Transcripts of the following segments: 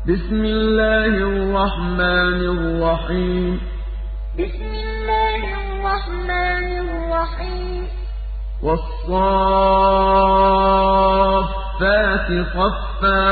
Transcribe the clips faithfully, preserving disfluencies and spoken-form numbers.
بسم الله الرحمن الرحيم بسم الله الرحمن الرحيم والصافات صفا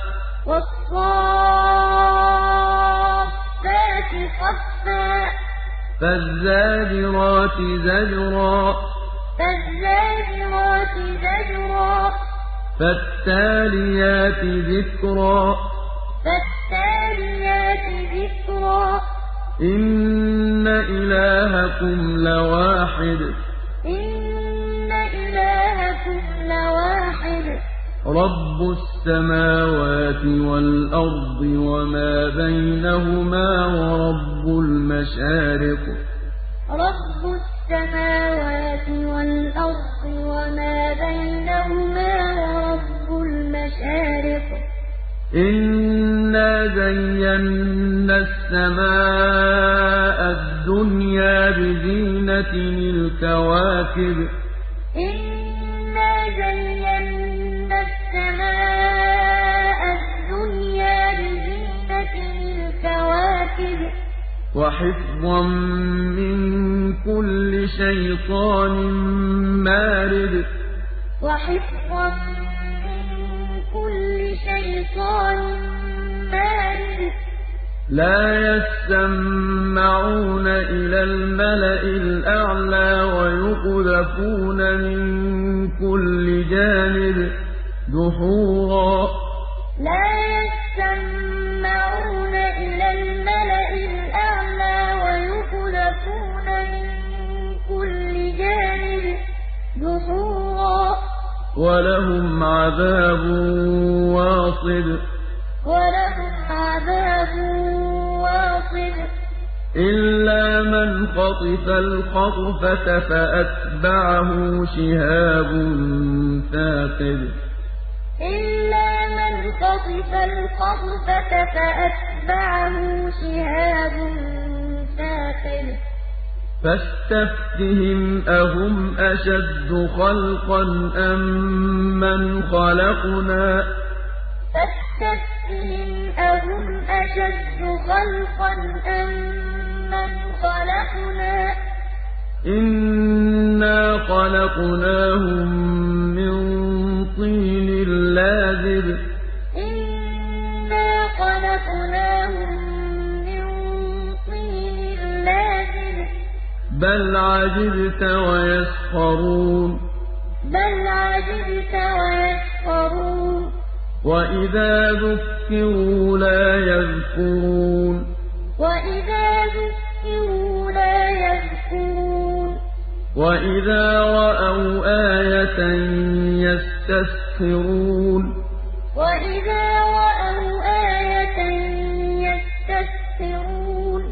والصافات صفا فالزاجرات زجرا فالزاجرات زجرا فالتاليات ذكرا فالتاليات ذكرا إن إلهكم لواحد إن إلهكم لواحد رب السماوات والأرض وما بينهما ورب المشارق رب السماوات والأرض وما بينهما ورب المشارق إنا زينا السماء الدنيا بزينة الكواكب إنا زينا السماء الدنيا بزينة الكواكب وحفظا من كل شيطان مارد وحفظا من كل شيطان مارد لا يسمعون إلى الملأ الأعلى ويقذفون من كل جانب دحورا لا يسمعون إلى الملأ الأعلى ويقذفون من كل جانب دحورا ولهم عذاب واصب ولهم عذاب واصب إلا من خطف الخطفة فأتبعه شهاب ثاقب إلا من خطف الخطفة فأتبعه شهاب ثاقب فاستفتهم أهم أشد خلقا أم من خلقنا فاستفتهم أهم أشد خلقا أم من خلقنا إنا خلقناهم من طين لازب إنا خلقناهم من طين لازب بل عجبت ويسخرون بل عجبت ويسخرون وإذا ذكروا لا يذكرون وإذا ذكروا لا يذكرون وإذا رأوا آية يستسخرون وإذا رأوا آية يستسخرون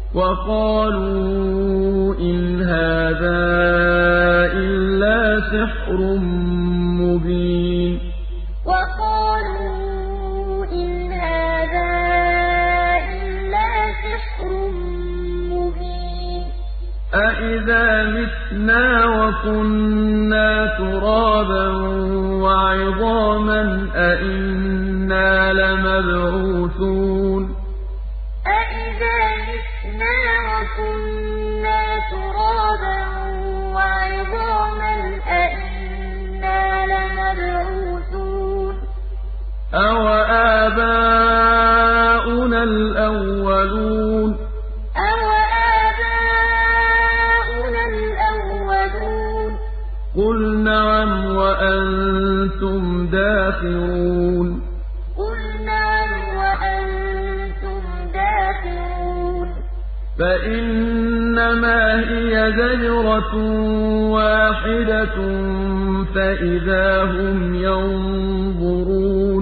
وقالوا إن هذا إلا سحر مبين وقالوا إن هذا إلا سحر مبين أإذا متنا وكنا ترابا وعظاما أإنا لمبعوثون أإذا متنا وكنا ترابا وعظاما أإنا لمبعوثون أوآباؤنا الأولون أوآباؤنا الأولون قل نعم وأنتم داخرون قل نعم وأنتم داخرون فإنما هي زجرة واحدة فإذا هم ينظرون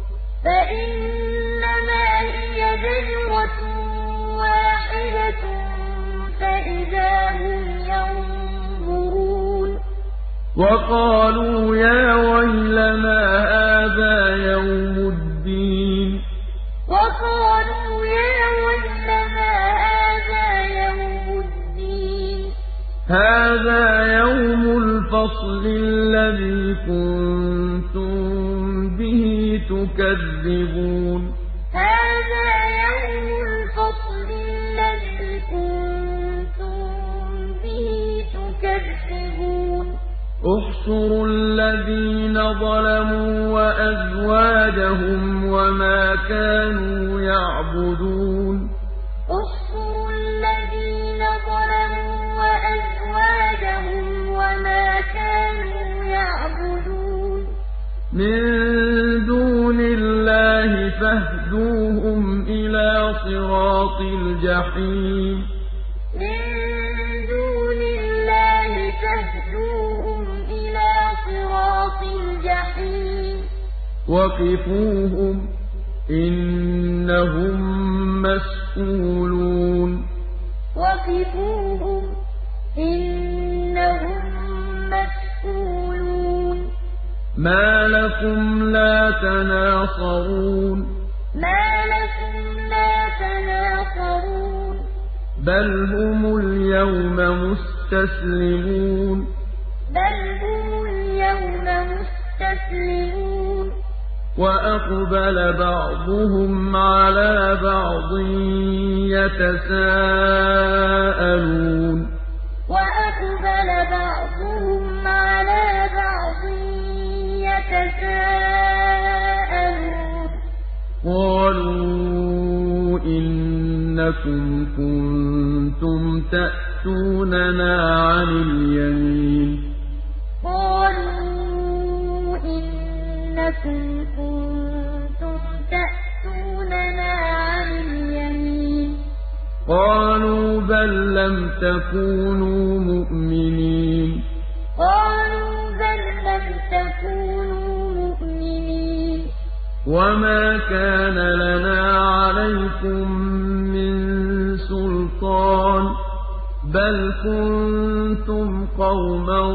فإنما هي زجرة واحدة فإذا هم ينظرون وقالوا يا ويلنا هذا يوم الدين وقالوا يا ويلنا هذا يوم الدين هذا يوم الفصل الذي كنتم به تكذبون ظَلَمُوا وَأَزْوَاجَهُمْ وَمَا كَانُوا يَعْبُدُونَ احْشُرُوا الَّذِينَ ظَلَمُوا وَأَزْوَاجَهُمْ وَمَا كَانُوا يَعْبُدُونَ مِن دُونِ اللَّهِ فَاهْدُوهُمْ إِلَىٰ صِرَاطِ الْجَحِيمِ مِن دُونِ اللَّهِ فَاهْدُوهُمْ إِلَىٰ صِرَاطِ الْجَحِيمِ وَقِفُوهُمْ ۖ إِنَّهُم مَّسْئُولُونَ وَقِفُوهُمْ ۖ إِنَّهُم مسؤولون مَا لَكُمْ لَا تَنَاصَرُونَ مَا لَكُمْ لَا تَنَاصَرُونَ بَلْ هُمُ الْيَوْمَ مُسْتَسْلِمُونَ بَلْ هُمُ الْيَوْمَ مُسْتَسْلِمُونَ وَأَقْبَلَ بَعْضُهُمْ عَلَىٰ بَعْضٍ يَتَسَاءَلُونَ وَأَقْبَلَ بَعْضُهُمْ عَلَىٰ بَعْضٍ يَتَسَاءَلُونَ قَالُوا إِنَّكُمْ كُنتُمْ تَأْتُونَنَا عَنِ الْيَمِينِ قَالُوا إِنَّكُمْ كُنتُمْ تَأْتُونَنَا عَنِ الْيَمِينِ قَالُوا بَل لَّمْ تَكُونُوا مُؤْمِنِينَ قَالُوا بَل لَّمْ تَكُونُوا مُؤْمِنِينَ وَمَا كَانَ لَنَا عَلَيْكُم مِّن سُلْطَانٍ بَلْ كُنتُمْ قَوْمًا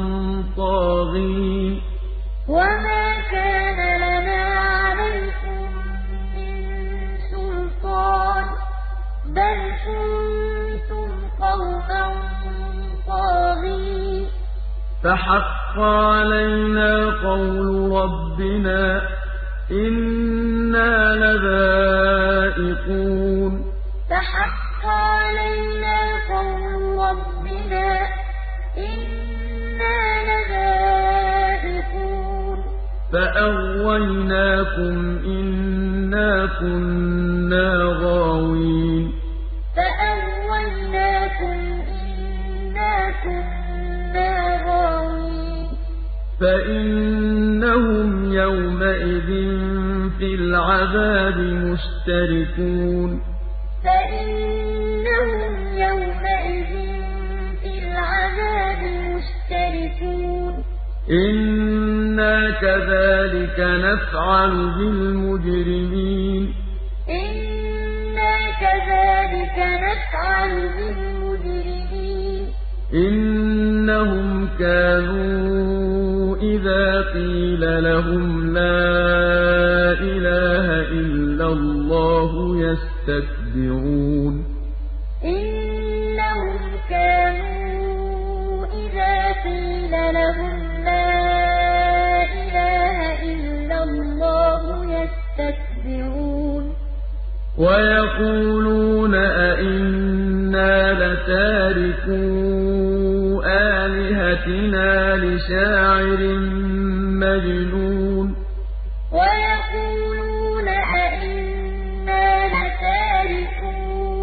طَاغِينَ وَمَا كَانَ لَنَا عَلَيْكُم مِّن سُلْطَانٍ بَلْ كُنتُمْ قَوْمًا طَاغِينَ فَحَقَّ عَلَيْنَا قَوْلُ رَبِّنَا إِنَّا لَذَائِقُونَ فَحَقَّ عَلَيْنَا قَوْلُ رَبِّنَا إِنَّا لَذَائِقُونَ فَأَغْوَيْنَاكُمْ إِنَّا كُنَّا غَاوِينَ فَأَغْوَيْنَاكُمْ إِنَّا كُنَّا غَاوِينَ فَإِنَّهُمْ يَوْمَئِذٍ فِي الْعَذَابِ مُشْتَرِكُونَ فَإِنَّهُمْ يَوْمَئِذٍ فِي الْعَذَابِ مُشْتَرِكُونَ إِنَّا كَذَٰلِكَ نَفْعَلُ بِالْمُجْرِمِينَ إِنَّا كَذَٰلِكَ نَفْعَلُ بِالْمُجْرِمِينَ إِنَّهُمْ كَانُوا إِذَا قِيلَ لَهُمْ لَا إِلَٰهَ إِلَّا اللَّهُ يَسْتَكْبِرُونَ إِنَّهُمْ كَانُوا إِذَا قِيلَ لَهُمْ لَا إِلَٰهَ إِلَّا اللَّهُ يَسْتَكْبِرُونَ وَيَقُولُونَ أَئِنَّا لَتَارِكُو آلِهَتِنَا لِشَاعِرٍ مَّجْنُونٍ وَيَقُولُونَ أَئِنَّا لَتَارِكُو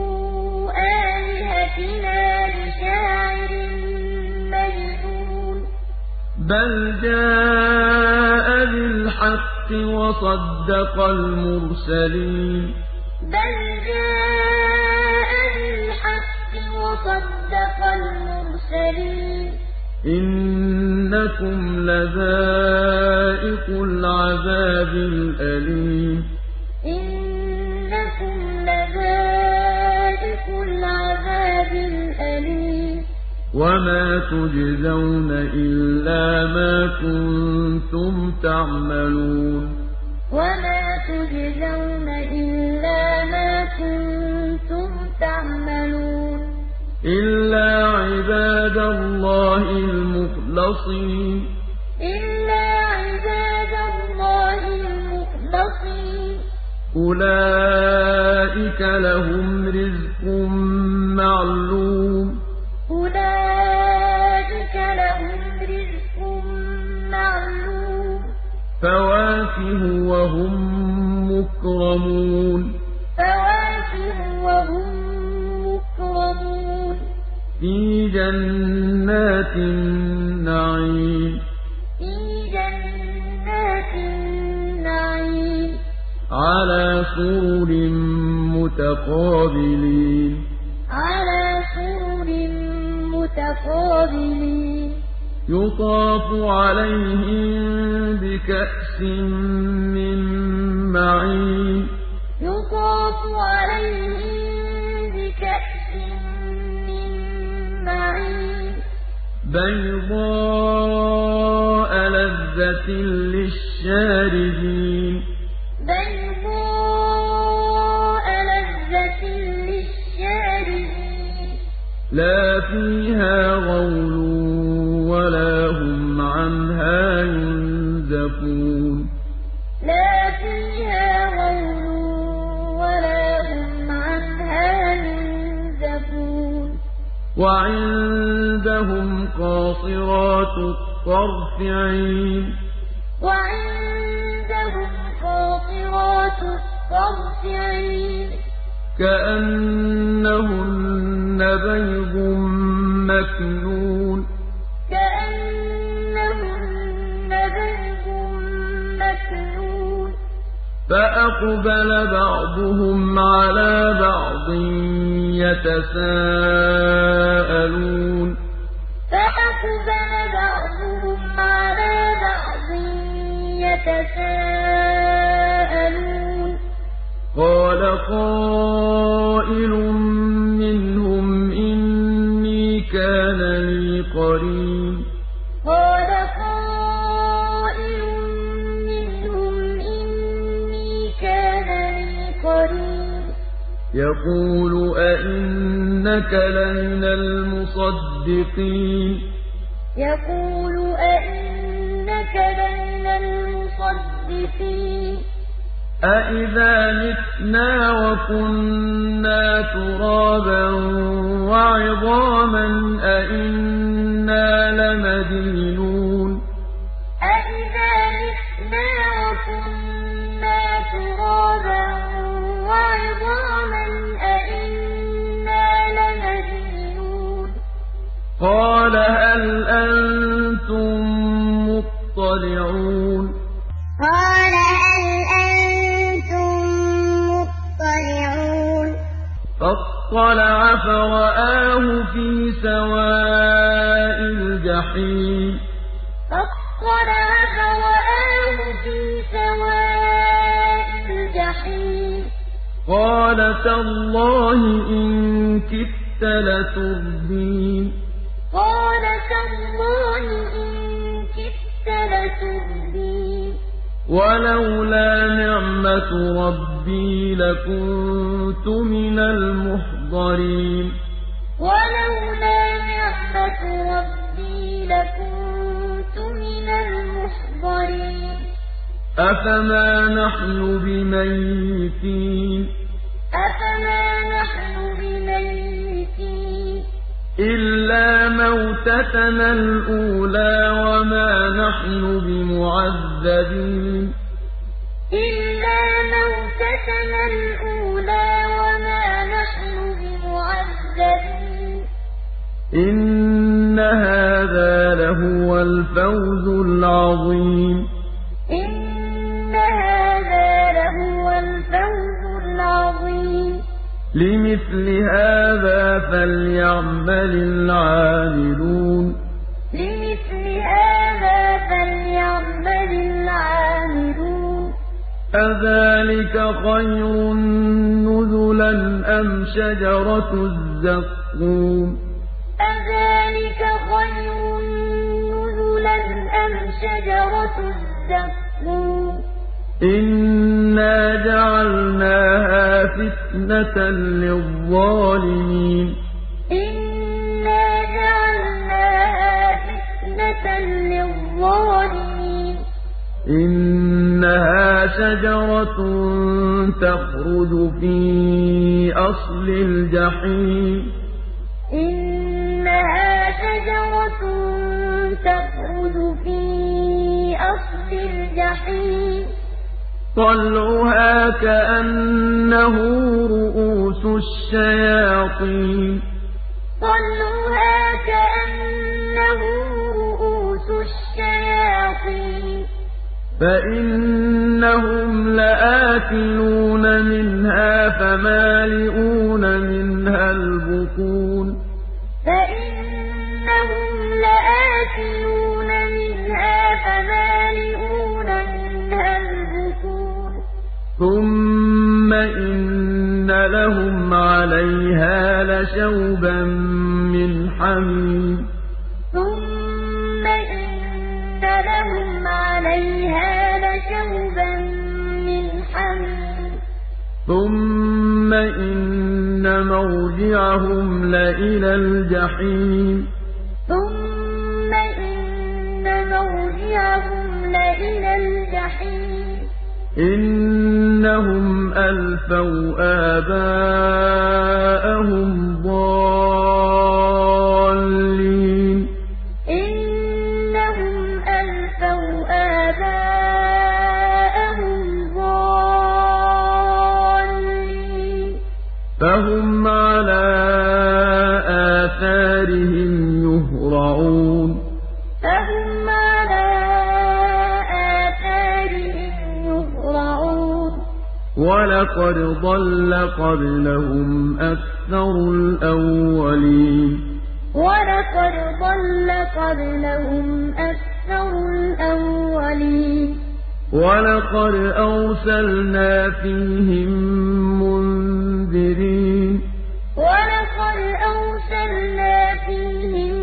آلِهَتِنَا لِشَاعِرٍ مَّجْنُونٍ بَلْ جَاءَ بِالْحَقِّ وَصَدَّقَ الْمُرْسَلِينَ بَلْ جَاءَ بِالْحَقِّ وَصَدَّقَ الْمُرْسَلِينَ إِنَّكُمْ لَذَائِقُو الْعَذَابِ الْأَلِيمِ إِنَّكُمْ لَذَائِقُو الْعَذَابِ الْأَلِيمِ وَمَا تُجْزَوْنَ إِلَّا مَا كُنتُمْ تَعْمَلُونَ وَمَا تُجْزَوْنَ إِلَّا مَا كُنتُمْ تَعْمَلُونَ إِلَّا عِبَادَ اللَّهِ الْمُخْلَصِينَ إِلَّا عِبَادَ اللَّهِ الْمُخْلَصِينَ أُولَٰئِكَ لَهُمْ رِزْقٌ مَّعْلُومٌ أُولَٰئِكَ لَهُمْ رِزْقٌ مَّعْلُومٌ وهم مكرمون فواكه وهم مكرمون في جنات النعيم في جنات النعيم على سرر متقابلين على سرر متقابلين يطاف عليهم بكأس من معين يطاف عليهم بكأس من معين بيضاء لذة للشاربين بيضاء لذة للشاربين لا فيها غول ولا هم عنها ينزفون لا فيها غول ولا هم عنها ينزفون وعندهم قاصرات الطرف عين وعندهم قاصرات الطرف عين كأنهن بيض مكنون كأنهن بيض مكنون فأقبل بعضهم على بعض يتساءلون فأقبل بعضهم على بعض يتساءلون قال قائل منهم إني كان لي قرين قال قائل منهم إني كان لي قرين يقول أئنك لمن المصدقين يقول أئنك لمن المصدقين أَإِذَا مِتْنَا وَكُنَّا تُرَابًا وَعِظَامًا أَإِنَّا لَمَدِينُونَ أَإِذَا مِتْنَا وَكُنَّا تُرَابًا وَعِظَامًا أَإِنَّا لَمَدِينُونَ قَالَ هَلْ أَنتُم مُّطَّلِعُونَ قَالَ هَلْ أَنتُم مُّطَّلِعُونَ فاطلع فرآه في سواء الجحيم فاطلع فرآه في سواء الجحيم قال تالله إن كدت لتردين قال تالله إن كدت لتردين ولولا نعمة ربي لكنت من المحضرين ولولا نعمة ربي لكنت من المحضرين أفما نحن بميتين أفما نحن بميتين إلا موتتنا الأولى وما نحن بمعذبين إلا موتتنا الأولى وما نحن بمعذبين إن هذا لهو الفوز العظيم إن هذا لهو الفوز العظيم لمثل هذا فليعمل العاملون لمثل هذا فليعمل العاملون أذلك خير نزلا أم شجرة الزقوم أذلك خير نزلا أم شجرة الزقوم إنا جعلناها فتنة للظالمين إنا جعلناها فتنة للظالمين إنها شجرة تخرج في أصل الجحيم إنها شجرة تخرج في أصل الجحيم طَلْعُهَا كَأَنَّهُ رُءُوسُ الشَّيَاطِينِ طَلْعُهَا كَأَنَّهُ رُءُوسُ الشَّيَاطِينِ فَإِنَّهُمْ لَآكِلُونَ مِنْهَا فَمَالِئُونَ مِنْهَا الْبُطُونَ فَإِنَّهُمْ لَآكِلُونَ مِنْهَا فَمَالِئُونَ مِنْهَا الْبُطُونَ ثُمَّ إِنَّ لَهُمْ عَلَيْهَا لَشَوْبًا مِّنْ حَمِيمٍ ثُمَّ إِنَّ لَهُمْ عَلَيْهَا لَشَوْبًا مِّنْ حَمِيمٍ ثُمَّ إِنَّ مَرْجِعَهُمْ لَإِلَى الْجَحِيمِ ثُمَّ إِنَّ مَرْجِعَهُمْ لَإِلَى الْجَحِيمِ إِنَّهُمْ أَلْفَوْا آبَاءَهُمْ ضَالِّينَ إِنَّهُمْ أَلْفَوْا آبَاءَهُمْ ضَالِّينَ فَهُمْ عَلَىٰ آثَارِهِمْ يُهْرَعُونَ فَهُمْ عَلَىٰ آثَارِهِمْ يُهْرَعُونَ وَلَقَدْ ضَلَّ قَبْلَهُمْ أَكْثَرُ الْأَوَّلِينَ وَلَقَدْ ضَلَّ قَبْلَهُمْ أَكْثَرُ الْأَوَّلِينَ وَلَقَدْ أَرْسَلْنَا فِيهِم مُّنذِرِينَ وَلَقَدْ أَرْسَلْنَا فِيهِم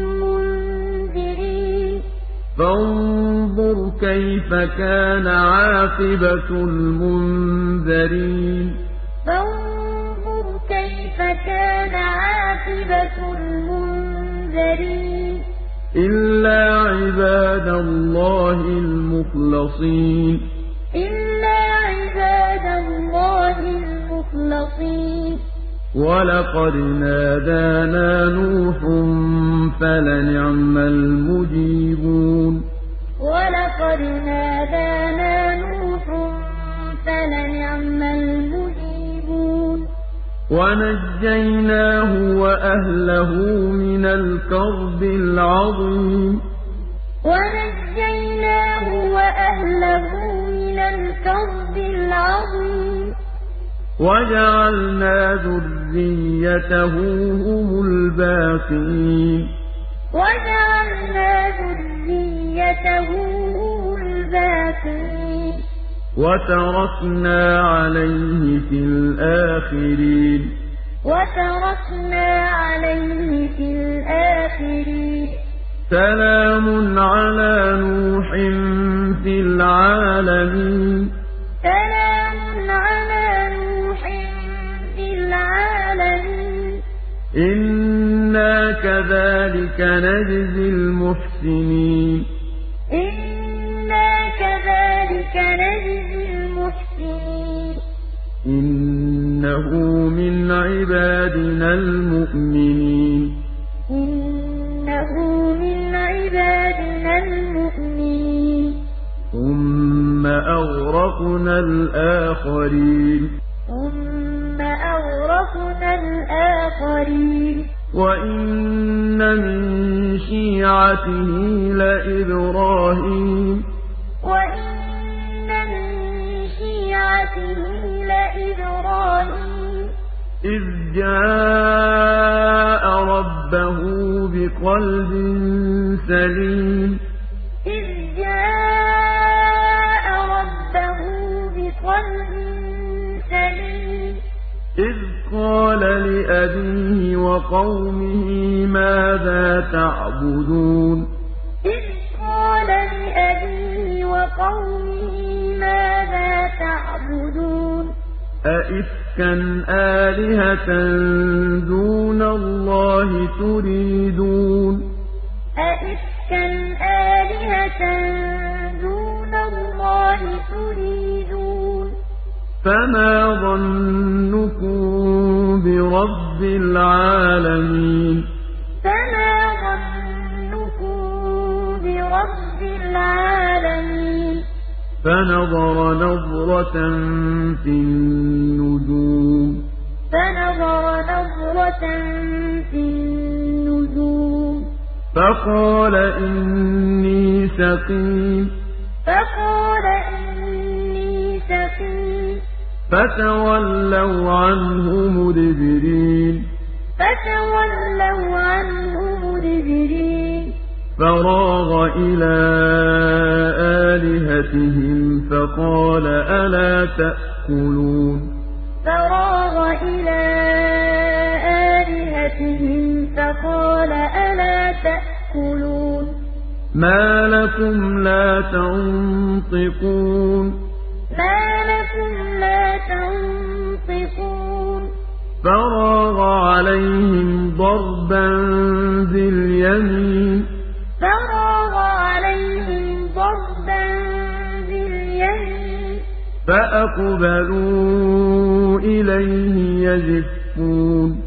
مُّنذِرِينَ فَانظُرْ كَيْفَ كَانَ عَاقِبَةُ الْمُنذَرِينَ فَانظُرْ كَيْفَ كَانَ عَاقِبَةُ الْمُنذَرِينَ إِلَّا عِبَادَ اللَّهِ الْمُخْلَصِينَ إِلَّا عِبَادَ اللَّهِ الْمُخْلَصِينَ وَلَقَدْ نَادَانَا نُوحٌ فَلَنِعْمَ الْمُجِيبُونَ وَلَقَدْ نَادَانَا نُوحٌ فَلَنِعْمَ الْمُجِيبُونَ وَنَجَّيْنَاهُ وَأَهْلَهُ مِنَ الْكَرْبِ الْعَظِيمِ وَنَجَّيْنَاهُ وَأَهْلَهُ مِنَ الْكَرْبِ الْعَظِيمِ وَجَعَلْنَا ذُرِّيَّتَهُ هُمُ الْبَاقِينَ وَجَعَلْنَا ذُرِّيَّتَهُ هُمُ الْبَاقِينَ وَتَرَكْنَا عَلَيْهِ فِي الْآخِرِينَ وَتَرَكْنَا عَلَيْهِ فِي الْآخِرِينَ سَلَامٌ عَلَىٰ نُوحٍ فِي الْعَالَمِينَ سَلَامٌ عَلَىٰ نُوحٍ فِي الْعَالَمِينَ إِنَّا كَذَٰلِكَ نَجْزِي الْمُحْسِنِينَ إِنَّا كَذَٰلِكَ نَجْزِي الْمُحْسِنِينَ إِنَّهُ مِنْ عِبَادِنَا الْمُؤْمِنِينَ إِنَّهُ مِنْ عِبَادِنَا الْمُؤْمِنِينَ ثُمَّ أَغْرَقْنَا الْآخَرِينَ ثُمَّ أَغْرَقْنَا الْآخَرِينَ وَإِنَّ مِن شِيعَتِهِ لَإِبْرَاهِيمَ وَإِنَّ مِن شِيعَتِهِ لَإِبْرَاهِيمَ إِذْ جَاءَ رَبَّهُ بِقَلْبٍ سَلِيمٍ إِذْ جَاءَ رَبَّهُ بِقَلْبٍ سَلِيمٍ إِذْ قَالَ لِأَبِيهِ وَقَوْمِهِ مَاذَا تَعْبُدُونَ إِذْ قَالَ لِأَبِيهِ وَقَوْمِهِ مَاذَا تَعْبُدُونَ أَئِفْكًا آلِهَةً دُونَ اللَّهِ تُرِيدُونَ أَئِفْكًا آلِهَةً دُونَ اللَّهِ تُرِيدُونَ فَمَا ظَنُّكُم بِرَبِّ الْعَالَمِينَ فَمَا ظَنُّكُم بِرَبِّ الْعَالَمِينَ فنظر نظرة في النجوم فنظر نظرة في النجوم فقال إني سقيم فقال إني سقيم فتولوا عنه مدبرين فتولوا عنه مدبرين فراغ إلى آلهتهم فقال ألا تأكلون فراغ إلى آلهتهم فقال ألا تأكلون ما لكم لا تنطقون ما لكم لا تنطقون فراغ عليهم ضربا باليمين فراغ عليهم ضربا باليمين فأقبلوا إليه يزفون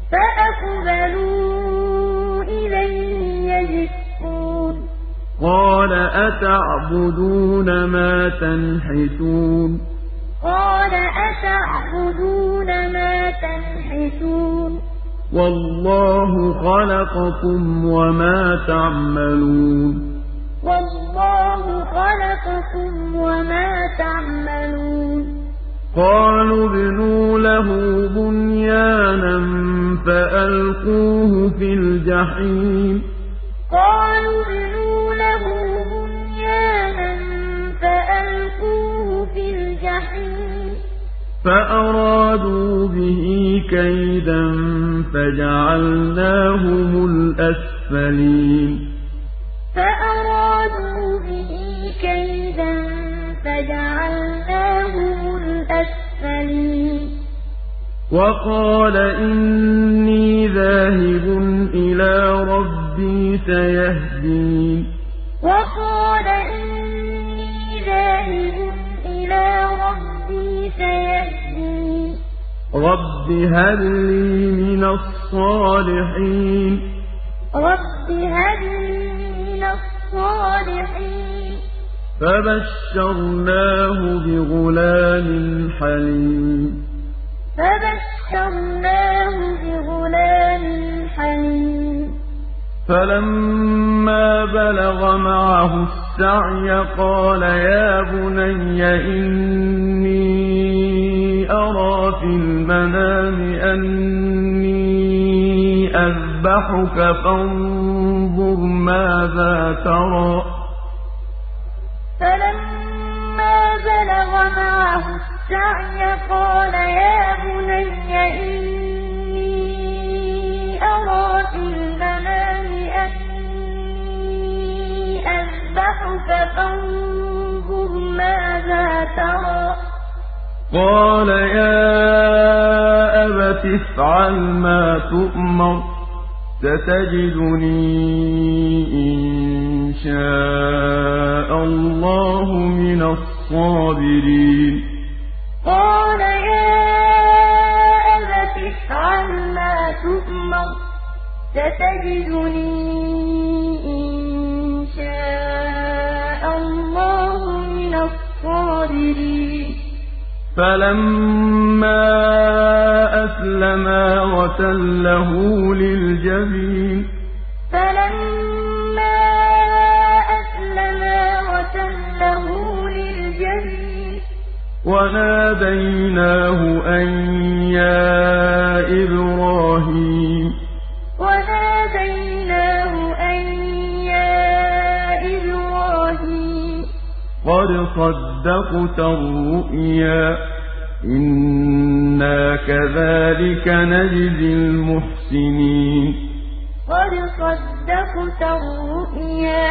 فأقبلوا إليه يزفون قال أتعبدون ما تنحتون قال أتعبدون ما تنحتون والله خلقكم وما تعملون والله خلقكم وما تعملون قالوا ابنوا له بنيانا فألقوه في الجحيم قالوا ابنوا له بنيانا فألقوه في الجحيم فأرادوا به كيدا فجعلناهم الأسفلين فأرادوا به كيدا فجعلناهم الأسفلين وقال إني ذاهب إلى ربي سيهدين وقال إني ذاهب إلى ربي سيهدين رب هب لي من الصالحين رب هب لي من الصالحين فبشرناه بغلام حليم فبشرناه بغلام حليم فلما بلغ معه السعي قال يا بني إني أرى في المنام أني أذبحك فانظر ماذا ترى فلما بلغ معه السعي قال يا بني إني أرى في المنام أني أذبحك فانظر ماذا ترى قال يا أبت افعل ما تؤمر ستجدني إن شاء الله من الصابرين قال يا أبت افعل ما تؤمر ستجدني إن شاء الله من الصابرين فلما أسلما وتله للجبين فلما أسلما وتله للجبين وناديناه أن يا إبراهيم وناديناه أن يا إبراهيم قد صدقت الرؤيا إنا كذلك نجزي المحسنين قد صدقت الرؤيا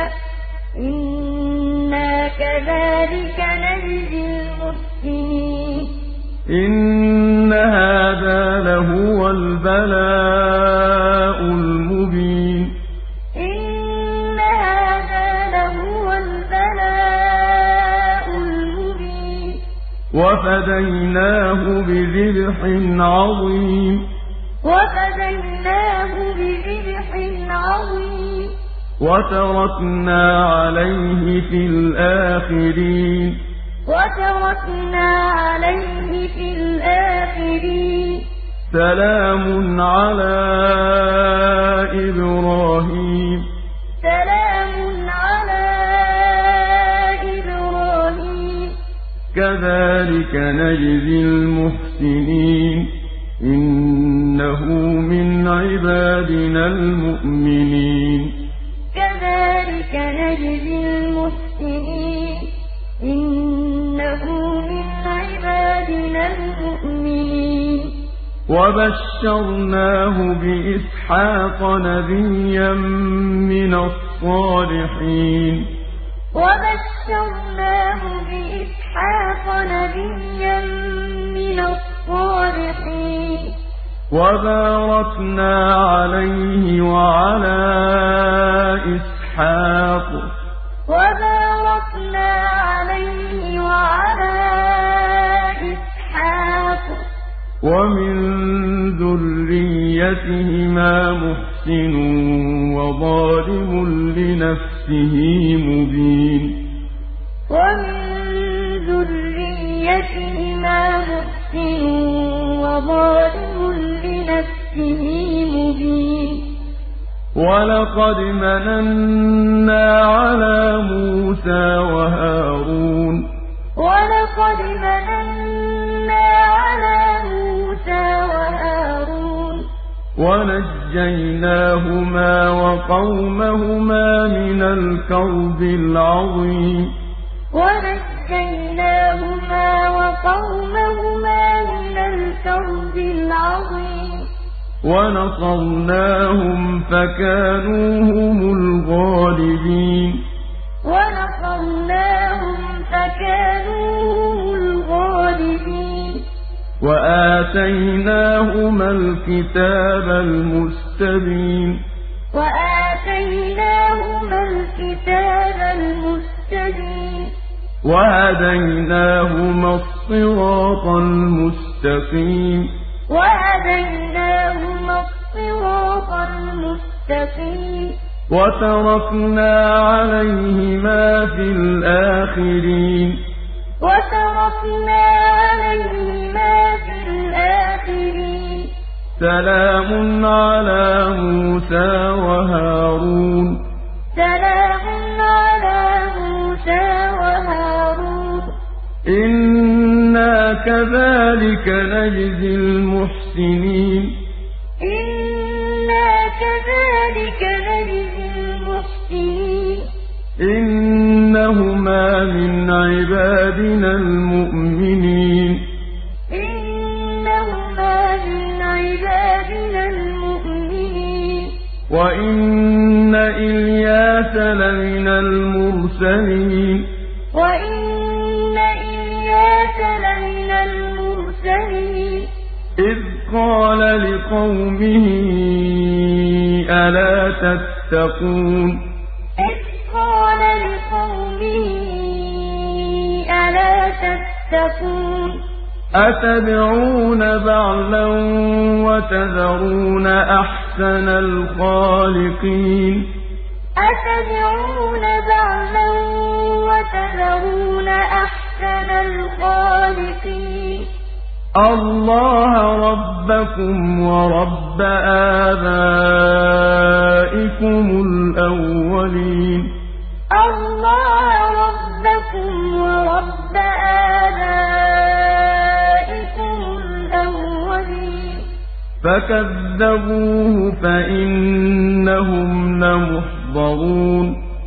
إنا كذلك نجزي المحسنين إن هذا لهو البلاء المبين إن هذا لهو البلاء المبين وفديناه بذبح عظيم وفديناه بذبح عظيم وتركنا عليه في الآخرين وتركنا عليه في الآخرين سلام على إبراهيم سلام على إبراهيم كذلك نجزي المحسنين إنه من عبادنا المؤمنين كذلك نجزي المحسنين إنه من عبادنا المؤمنين وبشرناه بإسحاق نبيا من الصالحين وبشرناه بإسحاق نبيا من الصالحين وباركنا عليه وعلى إسحاق وباركنا عليه وعلى إسحاق ومن ذريتهما محسن وظالم لنفسه مبين ومن ذريتهما محسن وظالم لنفسه مبين ولقد مننا على موسى وهارون ولقد مننا على موسى وهارون ونجيناهما وقومهما من الكرب العظيم ونجيناهما وقومهما من الكرب العظيم ونصرناهم فكانوا هم الغالبين ونصرناهم فكانوا هم الغالبين وآتيناهما الكتاب المستبين وآتيناهما الكتاب المستبين وهديناهما الصراط المستقيم وهديناهما الصراط المستقيم وتركنا عليهما في الآخرين وتركنا عليهما في الآخرين سلام على موسى وهارون سلام على موسى وهارون إنا كذلك نجزي المحسنين إنا كذلك نجزي المحسنين إنهما من عبادنا المؤمنين إنهما من عبادنا المؤمنين وإن إلياس لمن المرسلين وإن إلياس لمن المرسلين إذ قال لقومه ألا تتقون إذ قال لقومه ألا تتقون أتدعون بعلا وتذرون أحسن الخالقين أتدعون بعلا وتذرون أحسن الخالقين الله ربكم ورب آبائكم الأولين الله ربكم ورب آبائكم الأولين فكذبوه فإنهم لمحضرون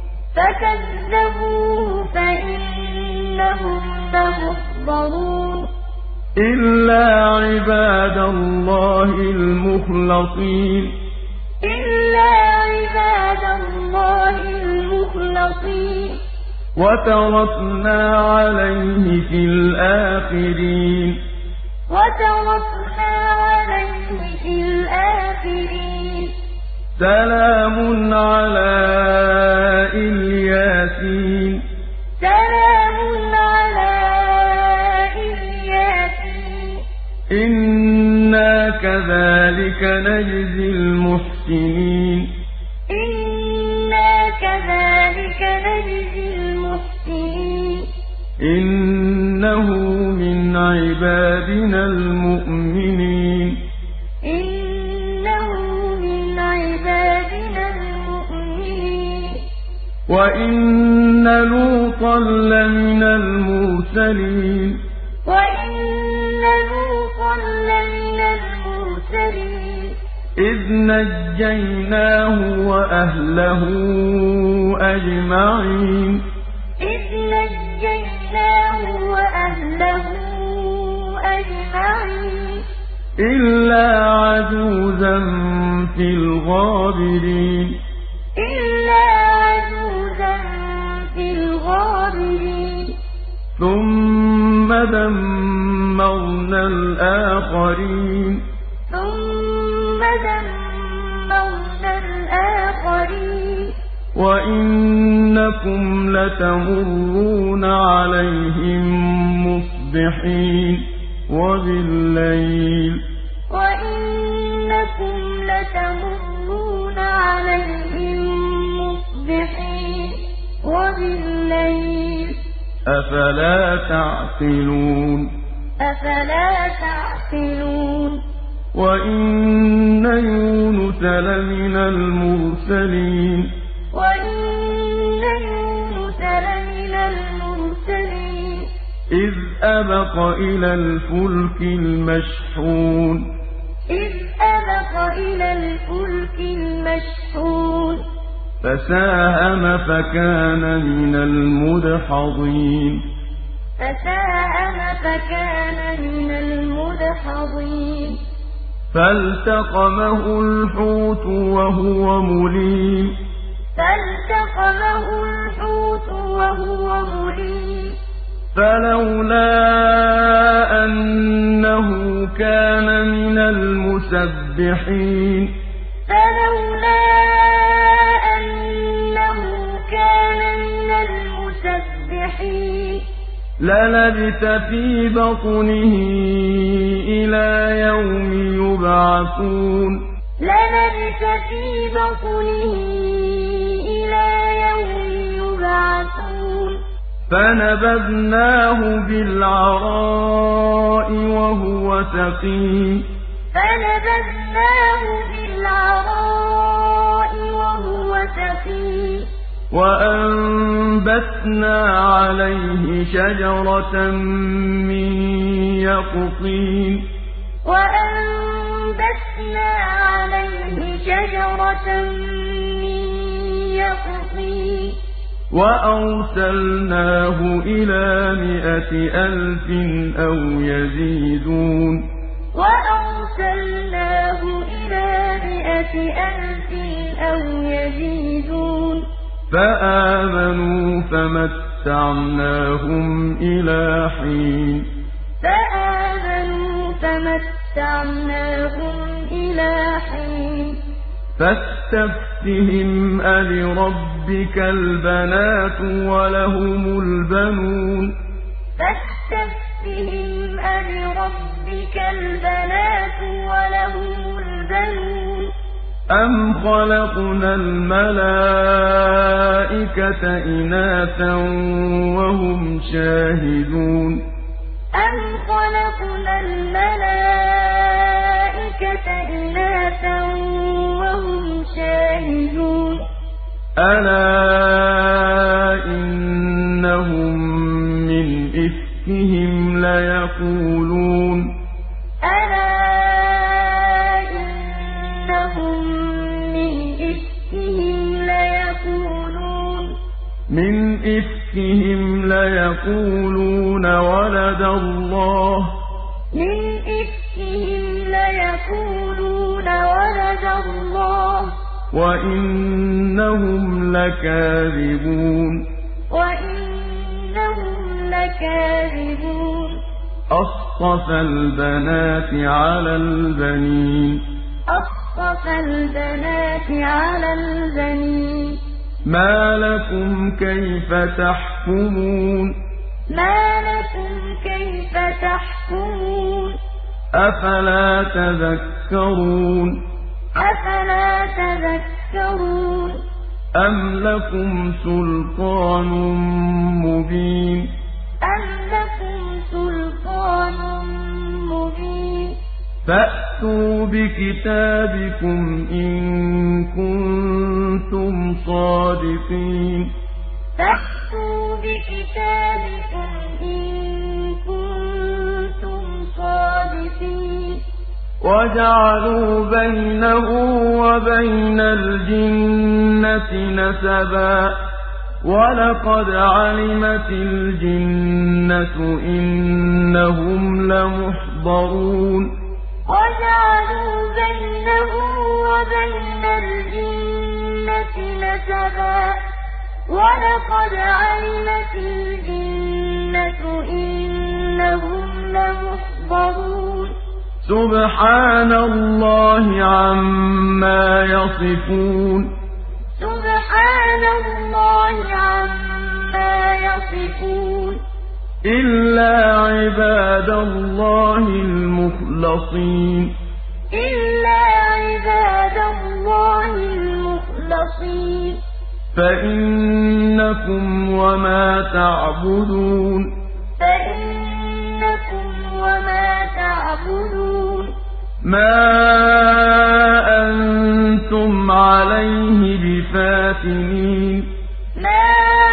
فكذبوه فإنهم لمحضرون إلا عباد الله المخلصين إلا عباد الله المخلصين وتركنا عليه في الآخرين وتركنا عليه في الآخرين سلام على الياسين سلام على الياسين إنا كذلك نجزي المحسنين إنا كذلك نجزي المحسنين إن عبادنا المؤمنين إنه من عبادنا المؤمنين وإن لوطا لمن المرسلين وإن لوطا لمن المرسلين إذ نجيناه وأهله أجمعين إذ نجيناه وأهله أجمعين إلا عجوزا في الغابرين إلا عجوزا في الغابرين ثم دمرنا الآخرين ثم دمرنا الآخرين وإنكم لتمرون عليهم مصبحين وبالليل وإنكم لتمرون عليهم مصبحين وبالليل أفلا تعقلون أفلا تعقلون وإن يونس لمن المرسلين وإن يونس لمن المرسلين إذ أبق إلى الفلك المشحون إذ أبق إلى الفلك المشحون فساهم فكان من المدحضين فساهم فكان من المدحضين فالتقمه الحوت وهو مليم فالتقمه الحوت وهو مليم فلولا أنه كان من المسبحين فلولا أنه كان من المسبحين للبث في بطنه إلى يوم يبعثون للبث في بطنه إلى يوم يبعثون فنبذناه بالعراء وهو سقيم فنبذناه بالعراء وهو سقيم وأنبتنا عليه شجرة من يقطين وأنبتنا عليه شجرة من يقطين وأرسلناه إلى مائة ألف أو يزيدون وأرسلناه إلى مائة ألف أو يزيدون فآمنوا فمتعناهم إلى حين فآمنوا فمتعناهم إلى حين فاستفتهم ألربك البنات ولهم البنون فاستفتهم ألربك البنات ولهم البنون أم خلقنا الملائكة إناثا وهم شاهدون أم خلقنا الملائكة إناثا وهم شاهدون ألا إنهم من إفكهم ليقولون ألا إنهم من إفكهم ليقولون من إفكهم ليقولون ولد الله من إفكهم ليقولون ولد الله وإنهم لكاذبون وإنهم لكاذبون أصطفى البنات على البنين أصطفى البنات على البنين ما لكم كيف تحكمون ما لكم كيف تحكمون أفلا تذكرون أفلا تذكرون أم لكم سلطان مبين أم لكم سلطان فَأْتُوا بِكِتَابِكُمْ إِن كُنتُمْ صَادِقِينَ فَأْتُوا بِكِتَابِكُمْ إِن كُنتُمْ صَادِقِينَ وَجَعَلُوا بَيْنَهُ وَبَيْنَ الْجِنَّةِ نَسَبًا وَلَقَدْ عَلِمَتِ الْجِنَّةُ إِنَّهُمْ لَمُحْضَرُونَ وَجَعَلُوا بَيْنَهُ وَبَيْنَ الْجِنَّةِ نَسَبًا وَلَقَدْ عَلِمَتِ الْجِنَّةُ إِنَّهُمْ لَمُحْضَرُونَ سُبْحَانَ اللَّهِ عَمَّا يَصِفُونَ سُبْحَانَ اللَّهِ عَمَّا يَصِفُونَ إِلَّا عِبَادَ اللَّهِ الْمُخْلَصِينَ إِلَّا عِبَادَ اللَّهِ الْمُخْلَصِينَ فَإِنَّكُمْ وَمَا تَعْبُدُونَ فَإِنَّكُمْ وَمَا تَعْبُدُونَ مَا أَنتُمْ عَلَيْهِ بِفَاتِنِينَ مَا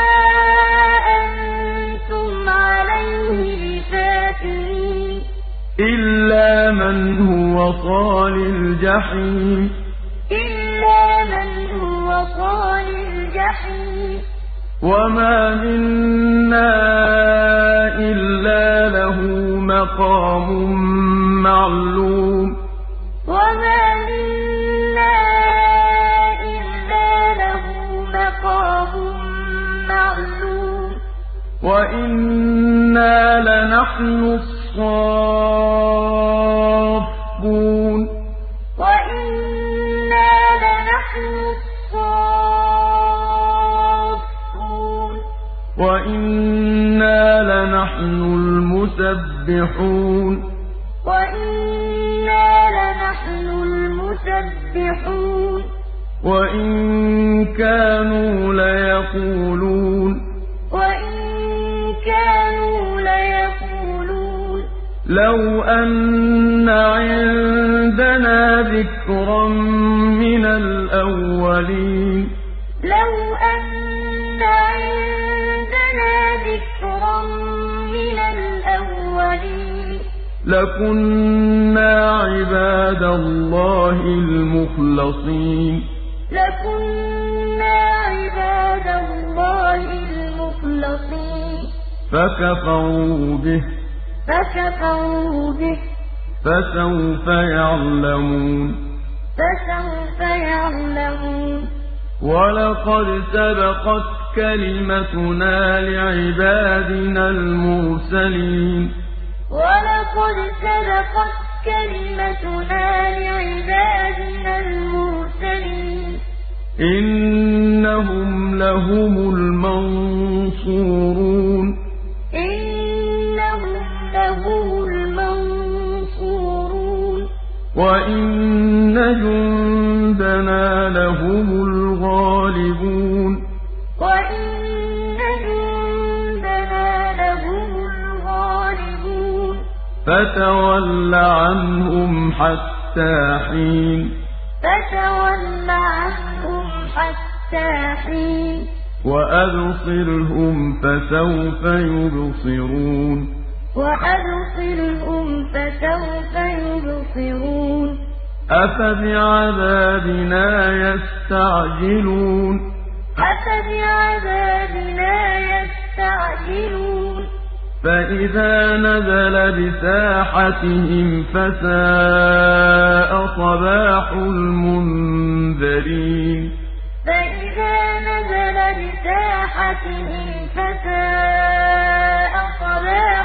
أَنتُمْ عَلَيْهِ بِفَاتِنِينَ إِلَّا مَنْ هُوَ صَالِ الْجَحِيمِ إِلَّا مَنْ هُوَ صَالِ الْجَحِيمِ وَمَا مِنَّا إِلَّا لَهُ مَقَامٌ مَّعْلُومٌ وَمَا مِنَّا إِلَّا لَهُ مَقَامٌ مَّعْلُومٌ وَإِنَّا لَنَحْنُ الصَّافُّونَ وَإِنَّا لَنَحْنُ الصَّافُّونَ وَإِنَّا لَنَحْنُ الْمُسَبِّحُونَ وَإِنَّا لَنَحْنُ الْمُسَبِّحُونَ وَإِن كَانُوا لَيَقُولُونَ وَإِن كَانُوا لَيَقُولُونَ لَوْ أَنَّ عِندَنَا ذِكْرًا مِّنَ الْأَوَّلِينَ لَوْ أَنَّ عِندَنَا ذِكْرًا مِّنَ الْأَوَّلِينَ لَكُنَّا عِبَادَ اللَّهِ الْمُخْلَصِينَ لَكُنَّا عِبَادَ اللَّهِ الْمُخْلَصِينَ فَكَفَرُوا بِهِ فَكَفَرُوا بِهِ فَسَوْفَ يَعْلَمُونَ فَسَوْفَ يَعْلَمُونَ وَلَقَدْ سَبَقَتْ كَلِمَتُنَا لِعِبَادِنَا الْمُرْسَلِينَ وَلَقَدْ سَبَقَتْ كَلِمَتُنَا لِعِبَادِنَا الْمُرْسَلِينَ إِنَّهُمْ لَهُمُ الْمَنصُورُونَ إِنَّهُمْ لَهُمُ الْمَنصُورُونَ وَإِنَّ جُندَنَا لَهُمُ الْغَالِبُونَ وَإِنَّ جُندَنَا لَهُمُ الْغَالِبُونَ فَتَوَلَّ عَنْهُمْ حَتَّىٰ حِينٍ فَتَوَلَّ عَنْهُمْ حَتَّىٰ حِينٍ وَأَبْصِرْهُمْ فَسَوْفَ يُبْصِرُونَ وَأَبْصِرْهُمْ فَسَوْفَ يُبْصِرُونَ أَفَبِعَذَابِنَا يَسْتَعْجِلُونَ أَفَبِعَذَابِنَا يَسْتَعْجِلُونَ فَإِذَا نَزَلَ بِسَاحَتِهِمْ فَسَاءَ صَبَاحُ الْمُنذَرِينَ فَإِذَا نَزَلَ بِسَاحَتِهِمْ فَسَاءَ صَبَاحُ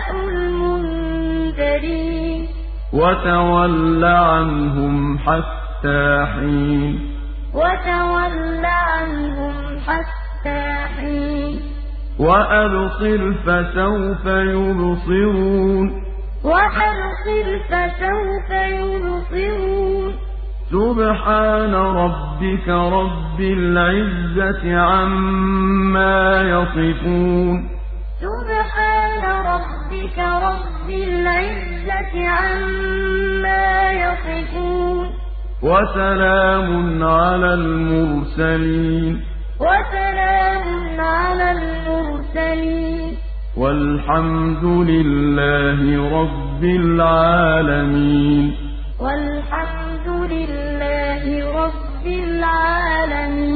الْمُنذَرِينَ وَتَوَلَّ عَنْهُمْ حَتَّىٰ حِينٍ وَتَوَلَّ عَنْهُمْ حَتَّىٰ حِينٍ وَأَبْصِرْ فَسَوْفَ يُبْصِرُونَ وَأَبْصِرْ فَسَوْفَ يُبْصِرُونَ سُبْحَانَ رَبِّكَ رَبِّ الْعِزَّةِ عَمَّا يَصِفُونَ سُبْحَانَ سُبْحَانَ رَبِّكَ رَبِّ الْعِزَّةِ عَمَّا يَصِفُونَ وَسَلَامٌ عَلَى الْمُرْسَلِينَ وَسَلَامٌ عَلَى الْمُرْسَلِينَ وَالْحَمْدُ لِلَّهِ رَبِّ الْعَالَمِينَ وَالْحَمْدُ لِلَّهِ رَبِّ الْعَالَمِينَ